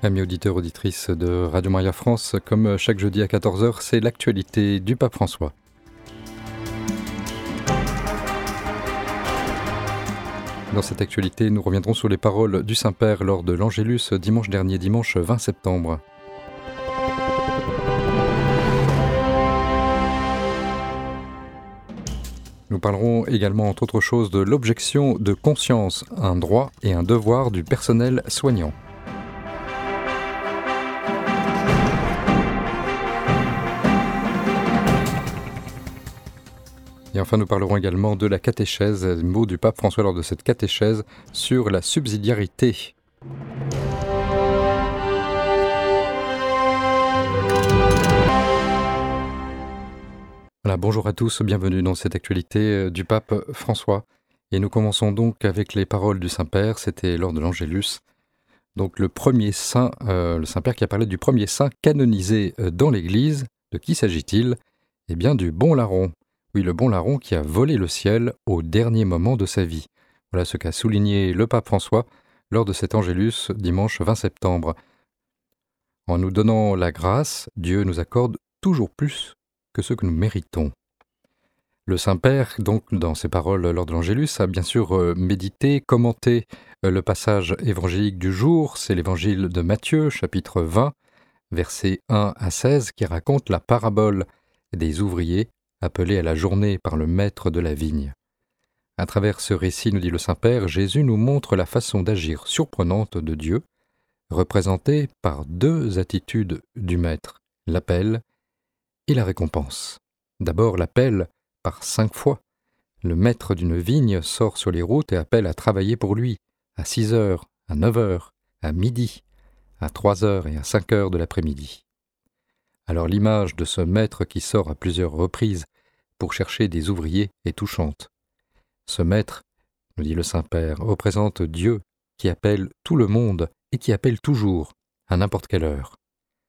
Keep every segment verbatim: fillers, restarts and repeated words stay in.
Amis auditeurs, auditrices de Radio Maria France, comme chaque jeudi à quatorze heures, c'est l'actualité du pape François. Dans cette actualité, nous reviendrons sur les paroles du Saint-Père lors de l'Angélus dimanche dernier, dimanche vingt septembre. Nous parlerons également, entre autres choses, de l'objection de conscience, un droit et un devoir du personnel soignant. Et enfin, nous parlerons également de la catéchèse, mot du pape François lors de cette catéchèse sur la subsidiarité. Voilà, bonjour à tous, bienvenue dans cette actualité du pape François. Et nous commençons donc avec les paroles du Saint-Père, c'était lors de l'Angélus. Donc le premier saint, euh, le Saint-Père qui a parlé du premier saint canonisé dans l'Église. De qui s'agit-il ? Eh bien du bon larron. Oui, le bon larron qui a volé le ciel au dernier moment de sa vie. Voilà ce qu'a souligné le pape François lors de cet Angélus dimanche vingt septembre. En nous donnant la grâce, Dieu nous accorde toujours plus que ce que nous méritons. Le Saint-Père, donc, dans ses paroles lors de l'Angélus, a bien sûr médité, commenté le passage évangélique du jour. C'est l'évangile de Matthieu, chapitre vingt, versets un à seize, qui raconte la parabole des ouvriers appelés à la journée par le maître de la vigne. À travers ce récit, nous dit le Saint-Père, Jésus nous montre la façon d'agir surprenante de Dieu, représentée par deux attitudes du maître, l'appel et la récompense. D'abord l'appel par cinq fois. Le maître d'une vigne sort sur les routes et appelle à travailler pour lui, à six heures, à neuf heures, à midi, à trois heures et à cinq heures de l'après-midi. Alors l'image de ce maître qui sort à plusieurs reprises pour chercher des ouvriers est touchante. Ce maître, nous dit le Saint-Père, représente Dieu qui appelle tout le monde et qui appelle toujours, à n'importe quelle heure.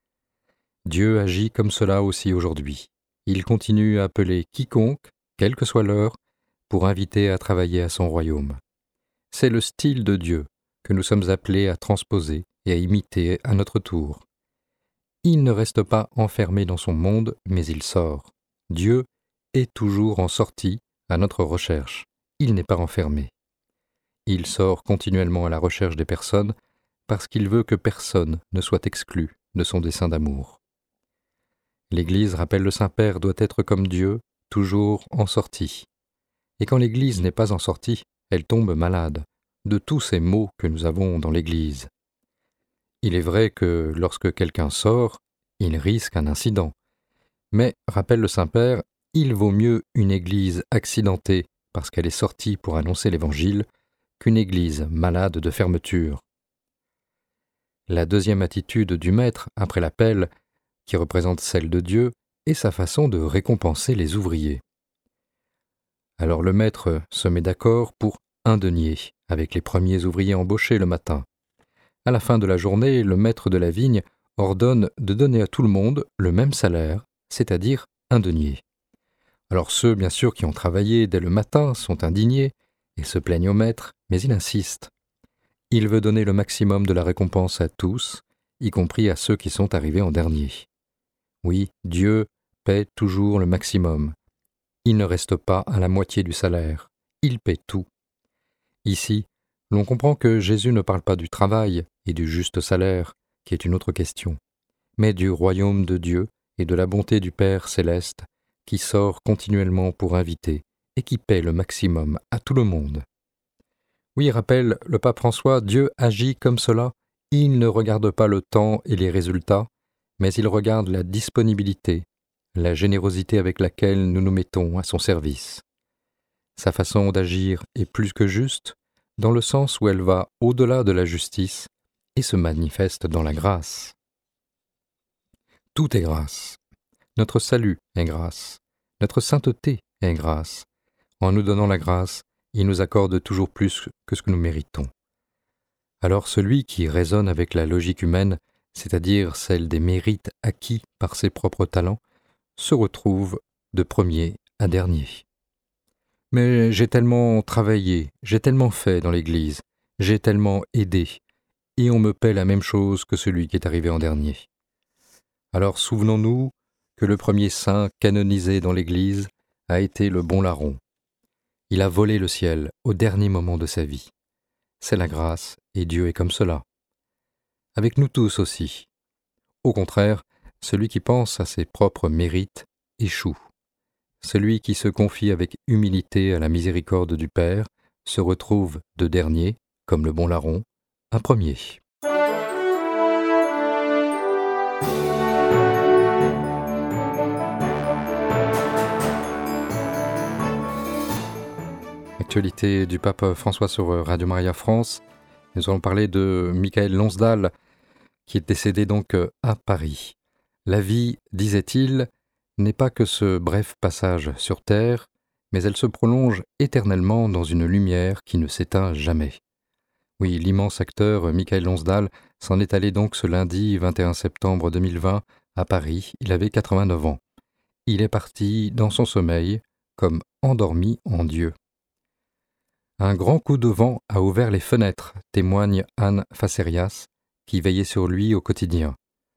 Dieu agit comme cela aussi aujourd'hui. Il continue à appeler quiconque, quelle que soit l'heure, pour inviter à travailler à son royaume. C'est le style de Dieu que nous sommes appelés à transposer et à imiter à notre tour. Il ne reste pas enfermé dans son monde, mais il sort. Dieu est toujours en sortie à notre recherche. Il n'est pas renfermé. Il sort continuellement à la recherche des personnes parce qu'il veut que personne ne soit exclu de son dessein d'amour. L'Église, rappelle le Saint-Père, doit être comme Dieu, toujours en sortie. Et quand l'Église n'est pas en sortie, elle tombe malade de tous ces maux que nous avons dans l'Église. Il est vrai que lorsque quelqu'un sort, il risque un incident. Mais, rappelle le Saint-Père, il vaut mieux une Église accidentée parce qu'elle est sortie pour annoncer l'Évangile qu'une Église malade de fermeture. La deuxième attitude du Maître, après l'appel, qui représente celle de Dieu, est sa façon de récompenser les ouvriers. Alors le Maître se met d'accord pour un denier avec les premiers ouvriers embauchés le matin. À la fin de la journée, le maître de la vigne ordonne de donner à tout le monde le même salaire, c'est-à-dire un denier. Alors ceux, bien sûr, qui ont travaillé dès le matin sont indignés et se plaignent au maître, mais il insiste. Il veut donner le maximum de la récompense à tous, y compris à ceux qui sont arrivés en dernier. Oui, Dieu paie toujours le maximum. Il ne reste pas à la moitié du salaire. Il paie tout. Ici, l'on comprend que Jésus ne parle pas du travail et du juste salaire, qui est une autre question, mais du royaume de Dieu et de la bonté du Père céleste, qui sort continuellement pour inviter et qui paie le maximum à tout le monde. Oui, rappelle le pape François, Dieu agit comme cela. Il ne regarde pas le temps et les résultats, mais il regarde la disponibilité, la générosité avec laquelle nous nous mettons à son service. Sa façon d'agir est plus que juste, dans le sens où elle va au-delà de la justice et se manifeste dans la grâce. Tout est grâce. Notre salut est grâce. Notre sainteté est grâce. En nous donnant la grâce, il nous accorde toujours plus que ce que nous méritons. Alors celui qui raisonne avec la logique humaine, c'est-à-dire celle des mérites acquis par ses propres talents, se retrouve de premier à dernier. Mais j'ai tellement travaillé, j'ai tellement fait dans l'Église, j'ai tellement aidé, et on me paie la même chose que celui qui est arrivé en dernier. Alors souvenons-nous que le premier saint canonisé dans l'Église a été le bon larron. Il a volé le ciel au dernier moment de sa vie. C'est la grâce, et Dieu est comme cela. Avec nous tous aussi. Au contraire, celui qui pense à ses propres mérites échoue. Celui qui se confie avec humilité à la miséricorde du Père se retrouve de dernier, comme le bon larron, un premier. Actualité du pape François sur Radio Maria France. Nous allons parler de Michael Lonsdal, qui est décédé donc à Paris. La vie, disait-il, n'est pas que ce bref passage sur terre, mais elle se prolonge éternellement dans une lumière qui ne s'éteint jamais. Oui, l'immense acteur Michael Lonsdal s'en est allé donc ce lundi vingt et un septembre deux mille vingt à Paris. Il avait quatre-vingt-neuf ans. Il est parti dans son sommeil, comme endormi en Dieu. Un grand coup de vent a ouvert les fenêtres, témoigne Anne Facerias, qui veillait sur lui au quotidien.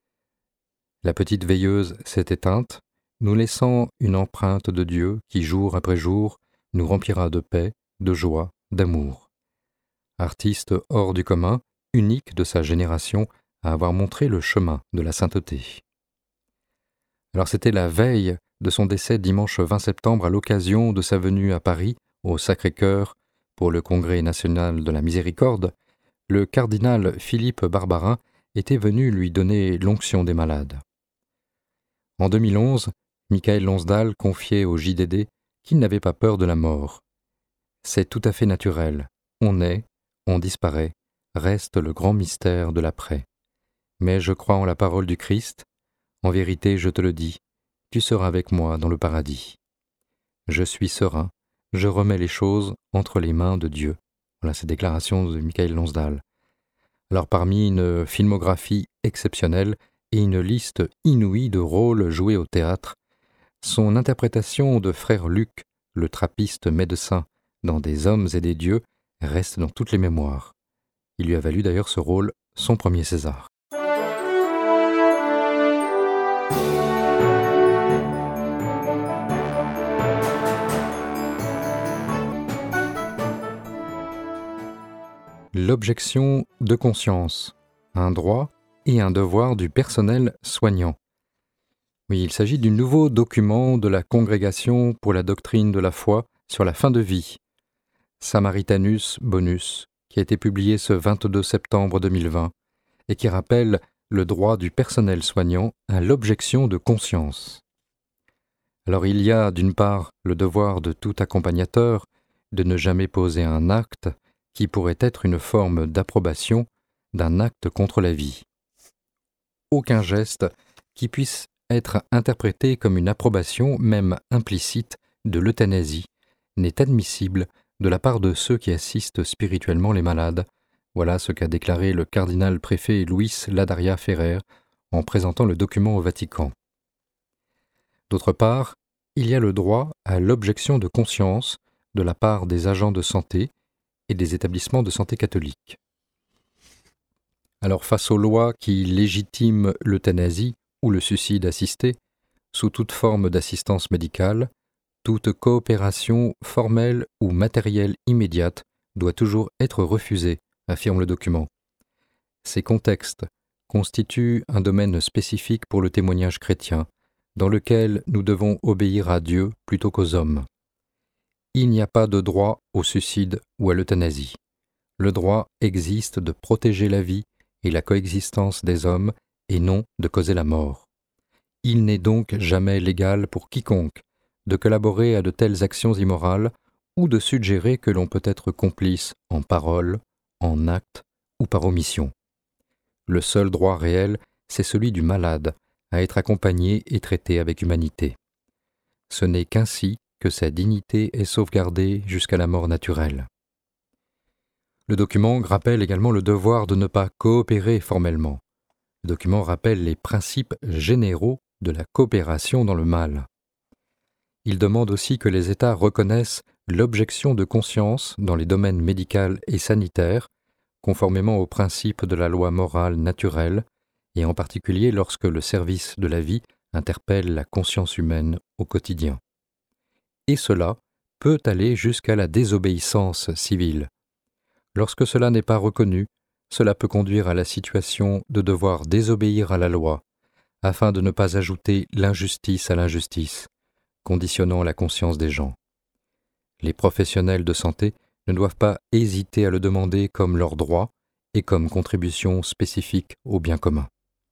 La petite veilleuse s'est éteinte, nous laissant une empreinte de Dieu qui, jour après jour, nous remplira de paix, de joie, d'amour. Artiste hors du commun, unique de sa génération à avoir montré le chemin de la sainteté. Alors c'était la veille de son décès dimanche vingt septembre à l'occasion de sa venue à Paris, au Sacré-Cœur, pour le Congrès national de la miséricorde, le cardinal Philippe Barbarin était venu lui donner l'onction des malades. En deux mille onze, Michael Lonsdal confiait au J D D qu'il n'avait pas peur de la mort. C'est tout à fait naturel. On naît, on disparaît, reste le grand mystère de l'après. Mais je crois en la parole du Christ. En vérité, je te le dis, tu seras avec moi dans le paradis. Je suis serein, je remets les choses entre les mains de Dieu. Voilà cette déclaration de Michael Lonsdal. Alors parmi une filmographie exceptionnelle et une liste inouïe de rôles joués au théâtre, son interprétation de frère Luc, le trappiste médecin, dans Des hommes et des dieux, reste dans toutes les mémoires. Il lui a valu d'ailleurs ce rôle son premier César. L'objection de conscience, un droit et un devoir du personnel soignant. Oui, il s'agit du nouveau document de la Congrégation pour la doctrine de la foi sur la fin de vie, Samaritanus Bonus, qui a été publié ce vingt-deux septembre deux mille vingt et qui rappelle le droit du personnel soignant à l'objection de conscience. Alors il y a d'une part le devoir de tout accompagnateur de ne jamais poser un acte qui pourrait être une forme d'approbation d'un acte contre la vie. Aucun geste qui puisse être interprété comme une approbation, même implicite, de l'euthanasie n'est admissible de la part de ceux qui assistent spirituellement les malades. Voilà ce qu'a déclaré le cardinal-préfet Luis Ladaria Ferrer en présentant le document au Vatican. D'autre part, il y a le droit à l'objection de conscience de la part des agents de santé et des établissements de santé catholiques. Alors face aux lois qui légitiment l'euthanasie ou le suicide assisté, sous toute forme d'assistance médicale, toute coopération formelle ou matérielle immédiate doit toujours être refusée, affirme le document. Ces contextes constituent un domaine spécifique pour le témoignage chrétien, dans lequel nous devons obéir à Dieu plutôt qu'aux hommes. Il n'y a pas de droit au suicide ou à l'euthanasie. Le droit existe de protéger la vie et la coexistence des hommes et non de causer la mort. Il n'est donc jamais légal pour quiconque de collaborer à de telles actions immorales ou de suggérer que l'on peut être complice en parole, en acte ou par omission. Le seul droit réel, c'est celui du malade à être accompagné et traité avec humanité. Ce n'est qu'ainsi que sa dignité est sauvegardée jusqu'à la mort naturelle. Le document rappelle également le devoir de ne pas coopérer formellement. Le document rappelle les principes généraux de la coopération dans le mal. Il demande aussi que les États reconnaissent l'objection de conscience dans les domaines médical et sanitaire conformément aux principes de la loi morale naturelle, et en particulier lorsque le service de la vie interpelle la conscience humaine au quotidien. Et cela peut aller jusqu'à la désobéissance civile. Lorsque cela n'est pas reconnu, cela peut conduire à la situation de devoir désobéir à la loi, afin de ne pas ajouter l'injustice à l'injustice, conditionnant la conscience des gens. Les professionnels de santé ne doivent pas hésiter à le demander comme leur droit et comme contribution spécifique au bien commun.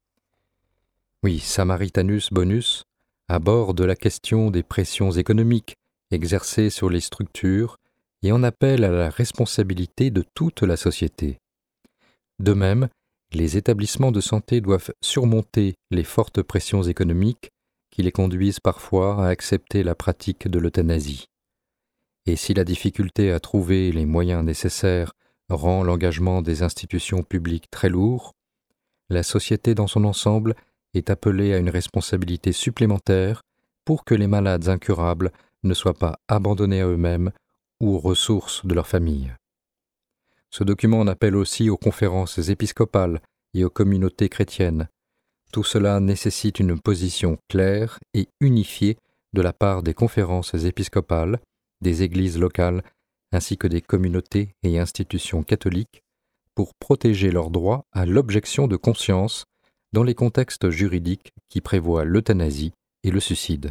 Oui, Samaritanus Bonus aborde la question des pressions économiques exercées sur les structures et en appelle à la responsabilité de toute la société. De même, les établissements de santé doivent surmonter les fortes pressions économiques qui les conduisent parfois à accepter la pratique de l'euthanasie. Et si la difficulté à trouver les moyens nécessaires rend l'engagement des institutions publiques très lourd, la société dans son ensemble est appelée à une responsabilité supplémentaire pour que les malades incurables ne soient pas abandonnés à eux-mêmes ou aux ressources de leur famille. Ce document en appelle aussi aux conférences épiscopales et aux communautés chrétiennes. Tout cela nécessite une position claire et unifiée de la part des conférences épiscopales, des églises locales, ainsi que des communautés et institutions catholiques, pour protéger leurs droits à l'objection de conscience dans les contextes juridiques qui prévoient l'euthanasie et le suicide.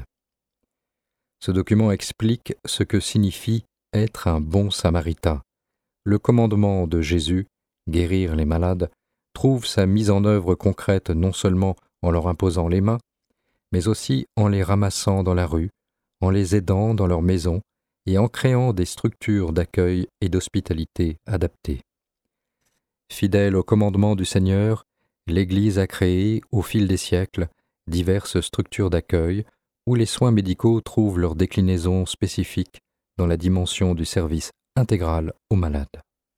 Ce document explique ce que signifie être un bon samaritain. Le commandement de Jésus, guérir les malades, trouve sa mise en œuvre concrète non seulement en leur imposant les mains, mais aussi en les ramassant dans la rue, en les aidant dans leur maison et en créant des structures d'accueil et d'hospitalité adaptées. Fidèle au commandement du Seigneur, l'Église a créé, au fil des siècles, diverses structures d'accueil où les soins médicaux trouvent leur déclinaison spécifique dans la dimension du service intégral aux malades.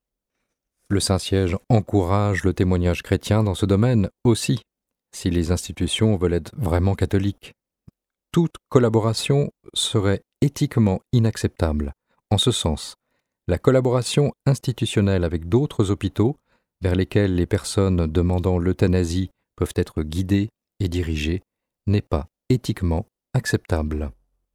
Le Saint-Siège encourage le témoignage chrétien dans ce domaine aussi, si les institutions veulent être vraiment catholiques. Toute collaboration serait éthiquement inacceptable. En ce sens, la collaboration institutionnelle avec d'autres hôpitaux, vers lesquels les personnes demandant l'euthanasie peuvent être guidées et dirigées, n'est pas éthiquement acceptable.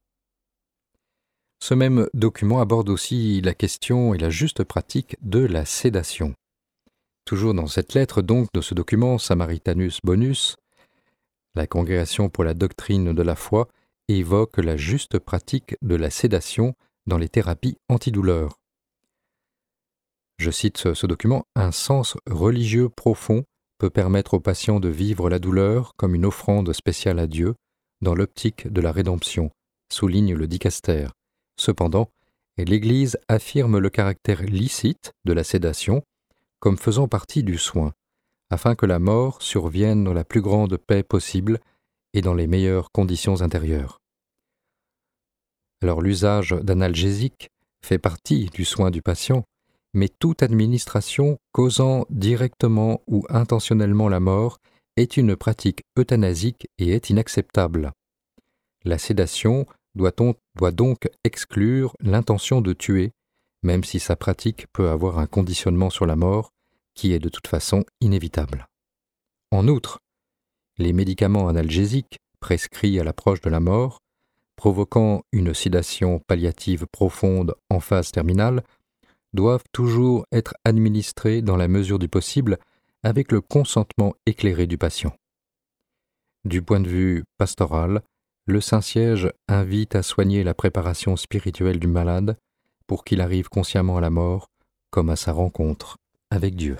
Ce même document aborde aussi la question et la juste pratique de la sédation. Toujours dans cette lettre donc de ce document Samaritanus Bonus, la Congrégation pour la doctrine de la foi évoque la juste pratique de la sédation dans les thérapies antidouleurs. Je cite ce, ce document, « Un sens religieux profond peut permettre aux patients de vivre la douleur comme une offrande spéciale à Dieu dans l'optique de la rédemption », souligne le dicaster. Cependant, l'Église affirme le caractère licite de la sédation comme faisant partie du soin, afin que la mort survienne dans la plus grande paix possible et dans les meilleures conditions intérieures. Alors l'usage d'analgésiques fait partie du soin du patient, mais toute administration causant directement ou intentionnellement la mort est une pratique euthanasique et est inacceptable. La sédation doit, on, doit donc exclure l'intention de tuer, même si sa pratique peut avoir un conditionnement sur la mort qui est de toute façon inévitable. En outre, les médicaments analgésiques prescrits à l'approche de la mort, provoquant une sédation palliative profonde en phase terminale, doivent toujours être administrés dans la mesure du possible avec le consentement éclairé du patient. Du point de vue pastoral, le Saint-Siège invite à soigner la préparation spirituelle du malade pour qu'il arrive consciemment à la mort comme à sa rencontre avec Dieu.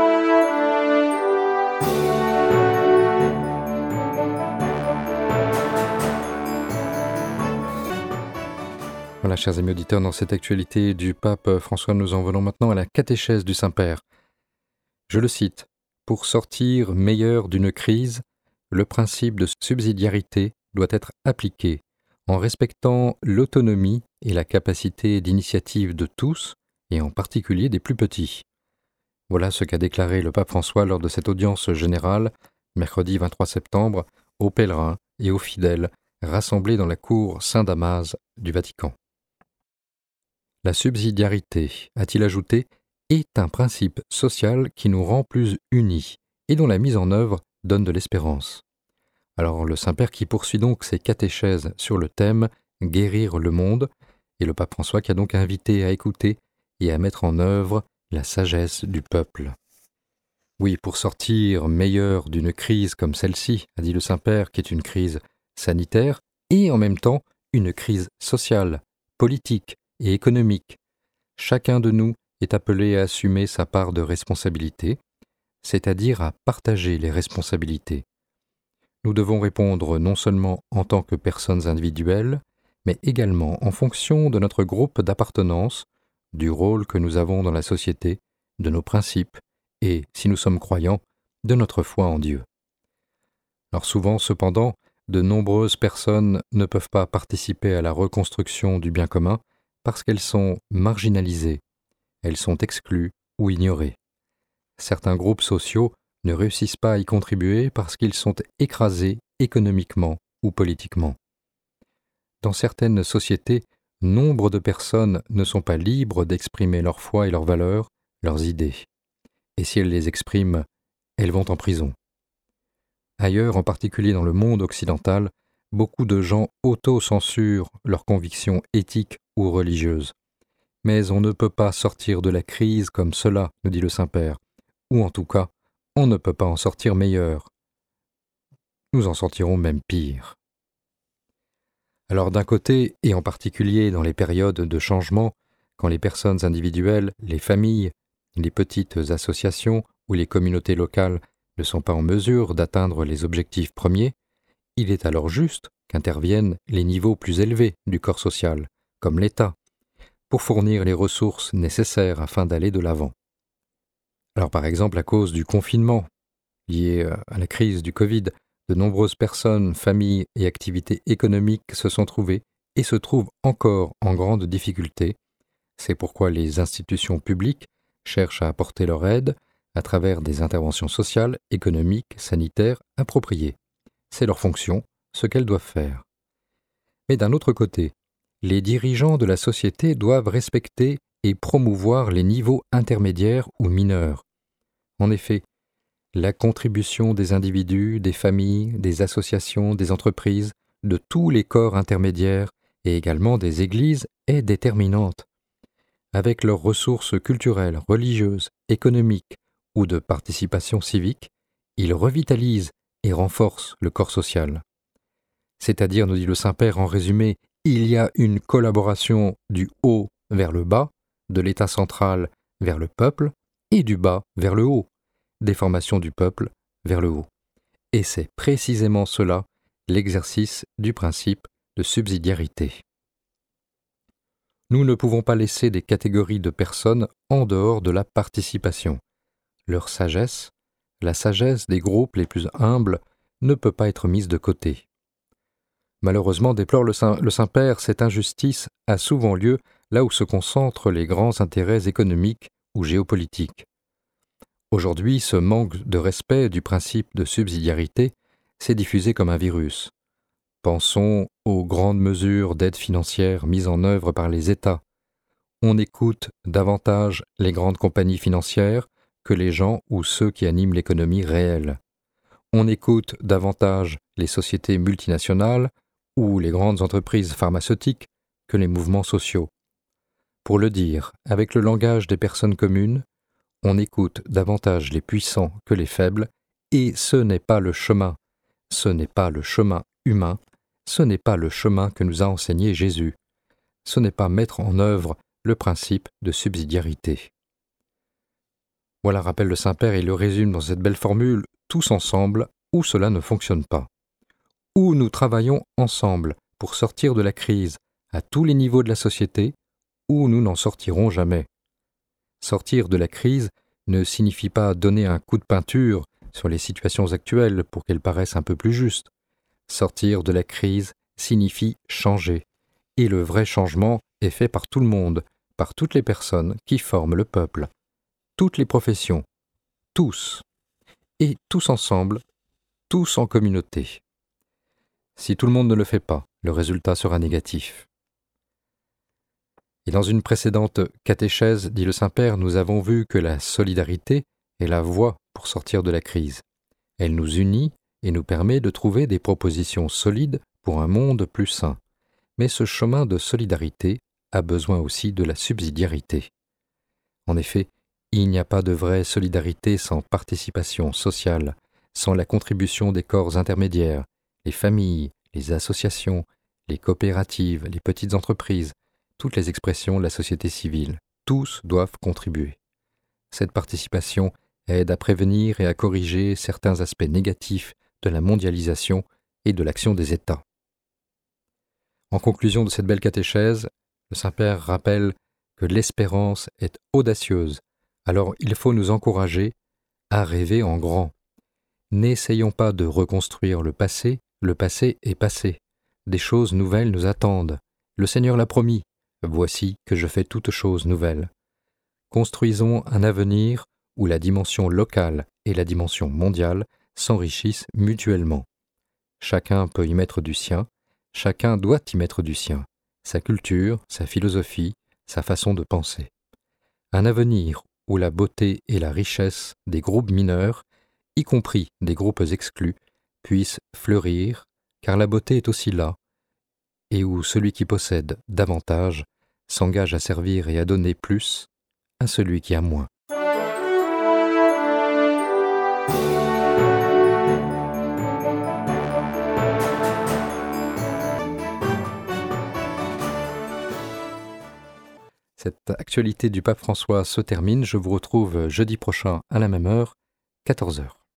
Voilà, chers amis auditeurs, dans cette actualité du pape François, nous en venons maintenant à la catéchèse du Saint-Père. Je le cite, « Pour sortir meilleur d'une crise, le principe de subsidiarité doit être appliqué en respectant l'autonomie et la capacité d'initiative de tous, et en particulier des plus petits. » Voilà ce qu'a déclaré le pape François lors de cette audience générale, mercredi vingt-trois septembre, aux pèlerins et aux fidèles rassemblés dans la cour Saint-Damas du Vatican. La subsidiarité, a-t-il ajouté, est un principe social qui nous rend plus unis et dont la mise en œuvre donne de l'espérance. Alors le Saint-Père qui poursuit donc ses catéchèses sur le thème « Guérir le monde » et le pape François qui a donc invité à écouter et à mettre en œuvre la sagesse du peuple. Oui, pour sortir meilleur d'une crise comme celle-ci, a dit le Saint-Père, qui est une crise sanitaire et en même temps une crise sociale, politique et économique, chacun de nous est appelé à assumer sa part de responsabilité, c'est-à-dire à partager les responsabilités. Nous devons répondre non seulement en tant que personnes individuelles, mais également en fonction de notre groupe d'appartenance, du rôle que nous avons dans la société, de nos principes et, si nous sommes croyants, de notre foi en Dieu. Alors souvent, cependant, de nombreuses personnes ne peuvent pas participer à la reconstruction du bien commun parce qu'elles sont marginalisées, elles sont exclues ou ignorées. Certains groupes sociaux ne réussissent pas à y contribuer parce qu'ils sont écrasés économiquement ou politiquement. Dans certaines sociétés, nombre de personnes ne sont pas libres d'exprimer leur foi et leurs valeurs, leurs idées. Et si elles les expriment, elles vont en prison. Ailleurs, en particulier dans le monde occidental, beaucoup de gens auto-censurent leurs convictions éthiques ou religieuses. Mais on ne peut pas sortir de la crise comme cela, nous dit le Saint-Père, ou en tout cas, on ne peut pas en sortir meilleur. Nous en sortirons même pire. Alors d'un côté, et en particulier dans les périodes de changement, quand les personnes individuelles, les familles, les petites associations ou les communautés locales ne sont pas en mesure d'atteindre les objectifs premiers, il est alors juste qu'interviennent les niveaux plus élevés du corps social, comme l'État, pour fournir les ressources nécessaires afin d'aller de l'avant. Alors par exemple, à cause du confinement lié à la crise du Covid, de nombreuses personnes, familles et activités économiques se sont trouvées et se trouvent encore en grande difficulté. C'est pourquoi les institutions publiques cherchent à apporter leur aide à travers des interventions sociales, économiques, sanitaires appropriées. C'est leur fonction, ce qu'elles doivent faire. Mais d'un autre côté, les dirigeants de la société doivent respecter et promouvoir les niveaux intermédiaires ou mineurs. En effet, la contribution des individus, des familles, des associations, des entreprises, de tous les corps intermédiaires et également des églises est déterminante. Avec leurs ressources culturelles, religieuses, économiques ou de participation civique, ils revitalisent et renforcent le corps social. C'est-à-dire, nous dit le Saint-Père en résumé, il y a une collaboration du haut vers le bas, de l'État central vers le peuple et du bas vers le haut, des formations du peuple vers le haut. Et c'est précisément cela, l'exercice du principe de subsidiarité. Nous ne pouvons pas laisser des catégories de personnes en dehors de la participation. Leur sagesse, la sagesse des groupes les plus humbles, ne peut pas être mise de côté. Malheureusement, déplore le, Saint, le Saint-Père, cette injustice a souvent lieu là où se concentrent les grands intérêts économiques ou géopolitiques. Aujourd'hui, ce manque de respect du principe de subsidiarité s'est diffusé comme un virus. Pensons aux grandes mesures d'aide financière mises en œuvre par les États. On écoute davantage les grandes compagnies financières que les gens ou ceux qui animent l'économie réelle. On écoute davantage les sociétés multinationales ou les grandes entreprises pharmaceutiques que les mouvements sociaux. Pour le dire, avec le langage des personnes communes, on écoute davantage les puissants que les faibles, et ce n'est pas le chemin, ce n'est pas le chemin humain, ce n'est pas le chemin que nous a enseigné Jésus, ce n'est pas mettre en œuvre le principe de subsidiarité. Voilà, rappelle le Saint-Père, et il le résume dans cette belle formule, tous ensemble, où cela ne fonctionne pas. Où nous travaillons ensemble pour sortir de la crise à tous les niveaux de la société, où nous n'en sortirons jamais. Sortir de la crise ne signifie pas donner un coup de peinture sur les situations actuelles pour qu'elles paraissent un peu plus justes. Sortir de la crise signifie changer. Et le vrai changement est fait par tout le monde, par toutes les personnes qui forment le peuple, toutes les professions, tous, et tous ensemble, tous en communauté. Si tout le monde ne le fait pas, le résultat sera négatif. Et dans une précédente catéchèse, dit le Saint-Père, nous avons vu que la solidarité est la voie pour sortir de la crise. Elle nous unit et nous permet de trouver des propositions solides pour un monde plus sain. Mais ce chemin de solidarité a besoin aussi de la subsidiarité. En effet, il n'y a pas de vraie solidarité sans participation sociale, sans la contribution des corps intermédiaires, les familles, les associations, les coopératives, les petites entreprises, toutes les expressions de la société civile. Tous doivent contribuer. Cette participation aide à prévenir et à corriger certains aspects négatifs de la mondialisation et de l'action des États. En conclusion de cette belle catéchèse, le Saint-Père rappelle que l'espérance est audacieuse, alors il faut nous encourager à rêver en grand. N'essayons pas de reconstruire le passé, le passé est passé. Des choses nouvelles nous attendent. Le Seigneur l'a promis, voici que je fais toutes choses nouvelles. Construisons un avenir où la dimension locale et la dimension mondiale s'enrichissent mutuellement. Chacun peut y mettre du sien, chacun doit y mettre du sien, sa culture, sa philosophie, sa façon de penser. Un avenir où la beauté et la richesse des groupes mineurs, y compris des groupes exclus, puissent fleurir, car la beauté est aussi là, et où celui qui possède davantage s'engage à servir et à donner plus à celui qui a moins. Cette actualité du pape François se termine. Je vous retrouve jeudi prochain à la même heure, quatorze heures.